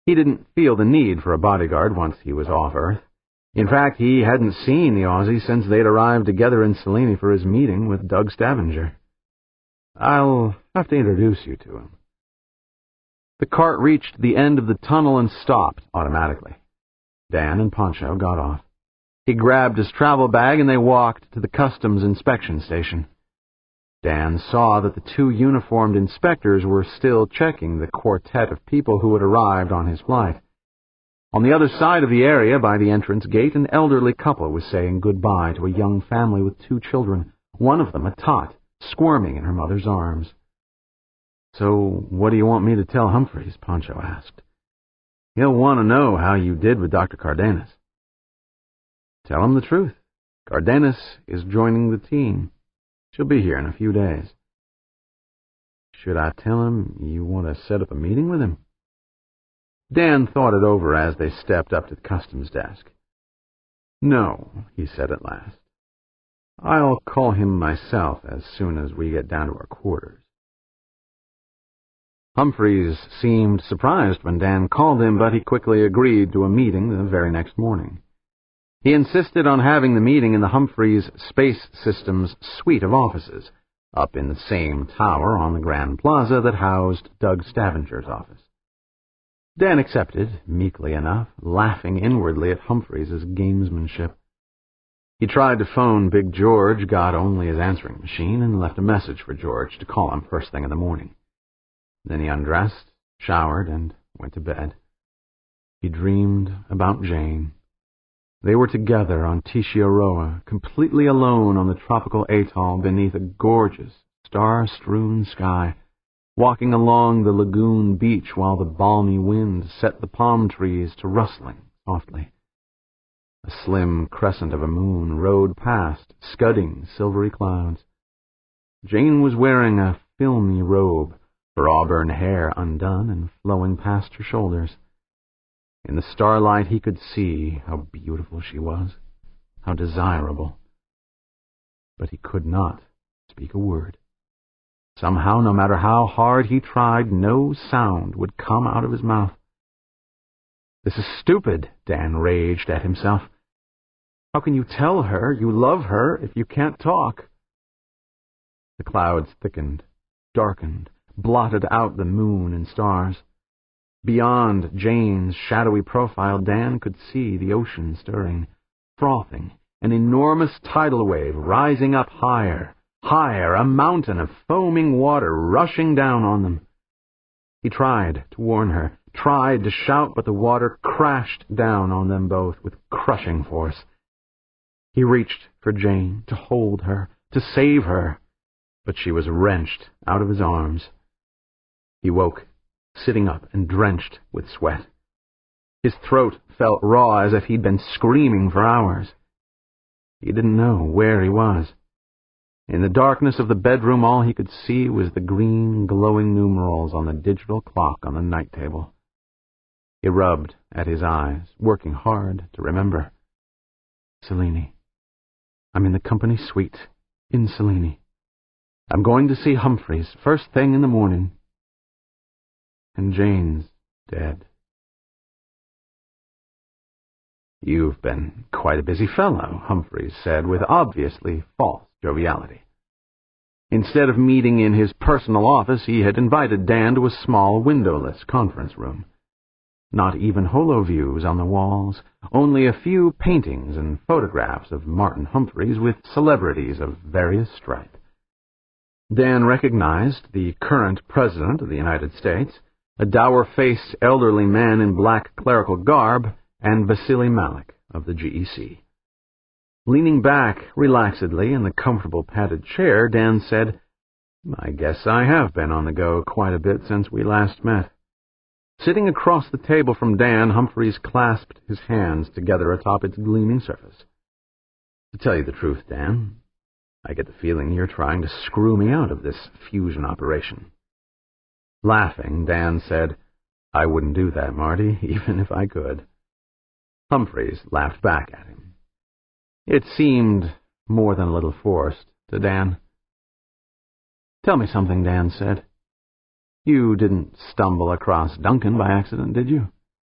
He didn't feel the need for a bodyguard once he was off Earth. In fact, he hadn't seen the Aussie since they'd arrived together in Selene for his meeting with Doug Stavanger. "I'll have to introduce you to him." The cart reached the end of the tunnel and stopped automatically. Dan and Pancho got off. He grabbed his travel bag and they walked to the customs inspection station. Dan saw that the two uniformed inspectors were still checking the quartet of people who had arrived on his flight. On the other side of the area, by the entrance gate, an elderly couple was saying goodbye to a young family with 2 children, one of them a tot, squirming in her mother's arms. "So what do you want me to tell Humphreys?" Pancho asked. "He'll want to know how you did with Dr. Cardenas." "Tell him the truth. Cardenas is joining the team. She'll be here in a few days." "Should I tell him you want to set up a meeting with him?" Dan thought it over as they stepped up to the customs desk. "No," he said at last. "I'll call him myself as soon as we get down to our quarters." Humphreys seemed surprised when Dan called him, but he quickly agreed to a meeting the very next morning. He insisted on having the meeting in the Humphreys Space Systems suite of offices, up in the same tower on the Grand Plaza that housed Doug Stavenger's office. Dan accepted, meekly enough, laughing inwardly at Humphreys' gamesmanship. He tried to phone Big George, got only his answering machine, and left a message for George to call him first thing in the morning. Then he undressed, showered, and went to bed. He dreamed about Jane. They were together on Tishiaroa, completely alone on the tropical atoll beneath a gorgeous, star-strewn sky, walking along the lagoon beach while the balmy wind set the palm trees to rustling softly. A slim crescent of a moon rode past, scudding silvery clouds. Jane was wearing a filmy robe, her auburn hair undone and flowing past her shoulders. In the starlight he could see how beautiful she was, how desirable. But he could not speak a word. Somehow, no matter how hard he tried, no sound would come out of his mouth. "This is stupid," Dan raged at himself. "How can you tell her you love her if you can't talk?" The clouds thickened, darkened, blotted out the moon and stars. Beyond Jane's shadowy profile, Dan could see the ocean stirring, frothing, an enormous tidal wave rising up higher, higher, a mountain of foaming water rushing down on them. He tried to warn her, tried to shout, but the water crashed down on them both with crushing force. He reached for Jane, to hold her, to save her, but she was wrenched out of his arms. He woke, sitting up and drenched with sweat. His throat felt raw as if he'd been screaming for hours. He didn't know where he was. In the darkness of the bedroom, all he could see was the green, glowing numerals on the digital clock on the night table. He rubbed at his eyes, working hard to remember. Selene. I'm in the company suite in Selene. I'm going to see Humphreys first thing in the morning. And Jane's dead. You've been quite a busy fellow, Humphreys said with obviously false joviality. Instead of meeting in his personal office, he had invited Dan to a small windowless conference room. Not even holoviews on the walls, only a few paintings and photographs of Martin Humphreys with celebrities of various stripe. Dan recognized the current President of the United States, a dour-faced elderly man in black clerical garb, and Vasily Malik of the GEC. Leaning back relaxedly in the comfortable padded chair, Dan said, I guess I have been on the go quite a bit since we last met. Sitting across the table from Dan, Humphreys clasped his hands together atop its gleaming surface. To tell you the truth, Dan, I get the feeling you're trying to screw me out of this fusion operation. Laughing, Dan said, I wouldn't do that, Marty, even if I could. Humphreys laughed back at him. It seemed more than a little forced to Dan. Tell me something, Dan said. You didn't stumble across Duncan by accident, did you?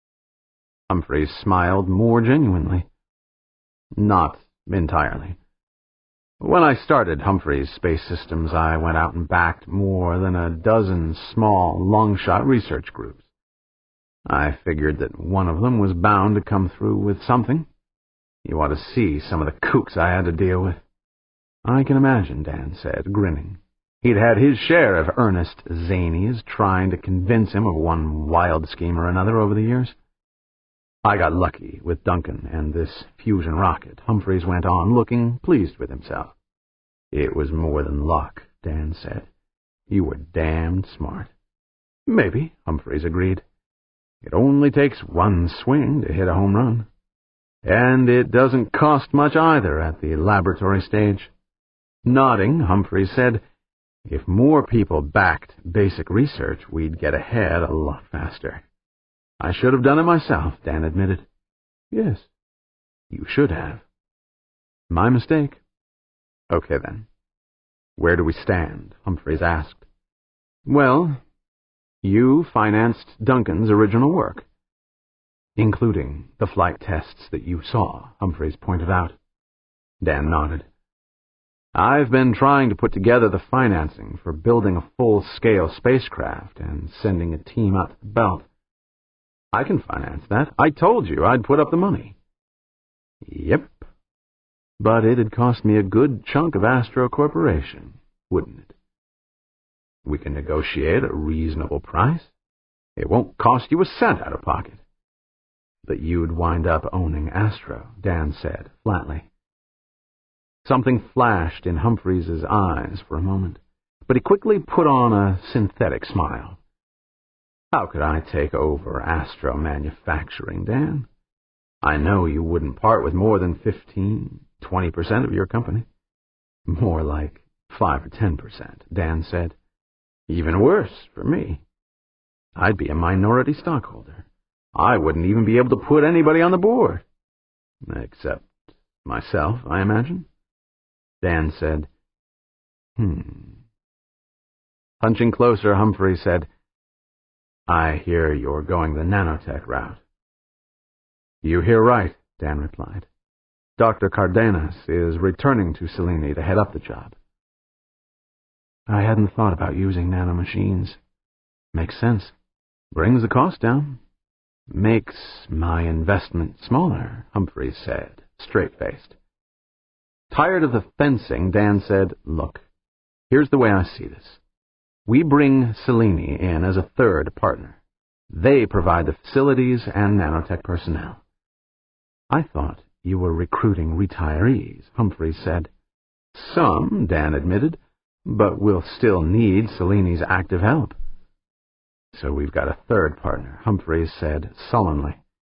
Humphreys smiled more genuinely. Not entirely. When I started Humphreys Space Systems, I went out and backed more than a dozen small, long-shot research groups. I figured that one of them was bound to come through with something. You ought to see some of the kooks I had to deal with. I can imagine, Dan said, grinning. He'd had his share of earnest zanies trying to convince him of one wild scheme or another over the years. I got lucky with Duncan and this fusion rocket, Humphreys went on, looking pleased with himself. It was more than luck, Dan said. You were damned smart. Maybe, Humphreys agreed. It only takes one swing to hit a home run. And it doesn't cost much either at the laboratory stage. Nodding, Humphreys said, if more people backed basic research, we'd get ahead a lot faster. I should have done it myself, Dan admitted. Yes, you should have. My mistake. Okay, then. Where do we stand? Humphreys asked. Well, you financed Duncan's original work, including the flight tests that you saw, Humphreys pointed out. Dan nodded. I've been trying to put together the financing for building a full-scale spacecraft and sending a team out to the belt. I can finance that. I told you I'd put up the money. Yep. But it'd cost me a good chunk of Astro Corporation, wouldn't it? We can negotiate a reasonable price. It won't cost you a cent out of pocket. But you'd wind up owning Astro, Dan said, flatly. Something flashed in Humphreys' eyes for a moment, but he quickly put on a synthetic smile. How could I take over Astro Manufacturing, Dan? I know you wouldn't part with more than 15-20% of your company. More like 5 or 10%, Dan said. Even worse for me. I'd be a minority stockholder. I wouldn't even be able to put anybody on the board. Except myself, I imagine. Dan said, Punching closer, Humphrey said, I hear you're going the nanotech route. You hear right, Dan replied. Dr. Cardenas is returning to Selene to head up the job. I hadn't thought about using nanomachines. Makes sense. Brings the cost down. Makes my investment smaller, Humphrey said, straight-faced. Tired of the fencing, Dan said, Look, here's the way I see this. We bring Selene in as a third partner. They provide the facilities and nanotech personnel. I thought you were recruiting retirees, Humphrey said. Some, Dan admitted, but we'll still need Selene's active help. So we've got a third partner, Humphreys said sullenly.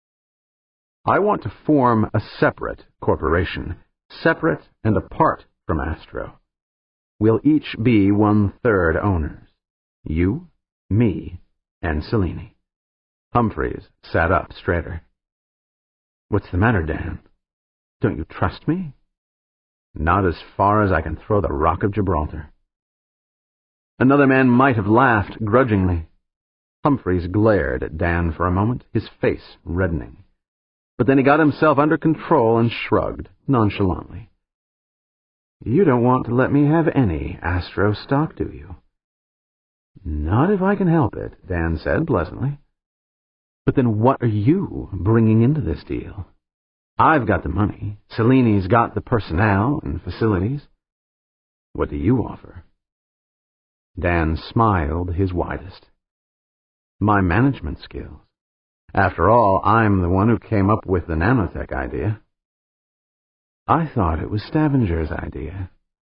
I want to form a separate corporation, separate and apart from Astro. We'll each be 1/3 owners. You, me, and Selene. Humphreys sat up straighter. What's the matter, Dan? Don't you trust me? Not as far as I can throw the Rock of Gibraltar. Another man might have laughed grudgingly. Humphreys glared at Dan for a moment, his face reddening. But then he got himself under control and shrugged nonchalantly. You don't want to let me have any Astro stock, do you? Not if I can help it, Dan said pleasantly. But then what are you bringing into this deal? I've got the money. Selene's got the personnel and facilities. What do you offer? Dan smiled his widest. My management skills. After all, I'm the one who came up with the nanotech idea. I thought it was Stavenger's idea.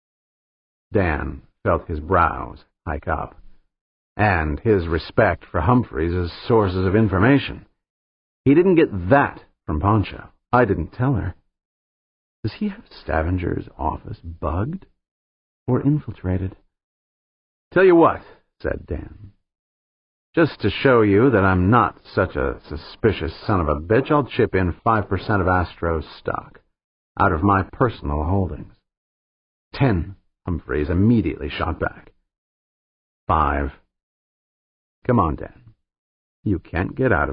Dan felt his brows hike up, and his respect for Humphreys as sources of information. He didn't get that from Poncho. I didn't tell her. Does he have Stavenger's office bugged or infiltrated? Tell you what, said Dan. Just to show you that I'm not such a suspicious son of a bitch, I'll chip in 5% of Astro's stock out of my personal holdings. 10, Humphreys immediately shot back. 5. Come on, Dan. You can't get out of